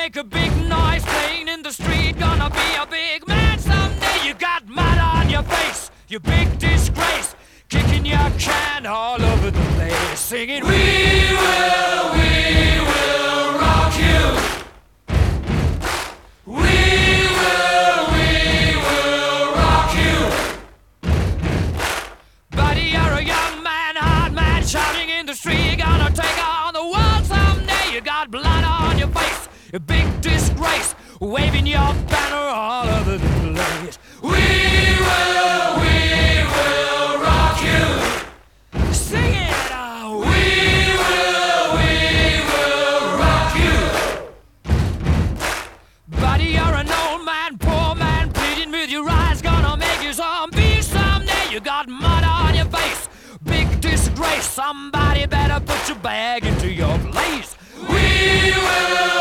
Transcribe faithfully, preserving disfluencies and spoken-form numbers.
make a big noise playing in the street. Gonna be a big man someday. You got mud on your face, you big disgrace. Kicking your can all over the place, singing, we will, we will rock you. We will, we will rock you. Buddy, you're a young man, hard man, shouting in the street. Gonna take on the world someday. You got blood on your face, a big disgrace, waving your banner all over the place. We will, we will rock you. Sing it out. We will, we will rock you. Buddy, you're an old man, poor man, pleading with your eyes. Gonna make you zombie someday. You got mud on your face, big disgrace. Somebody better put your bag into your place. We will.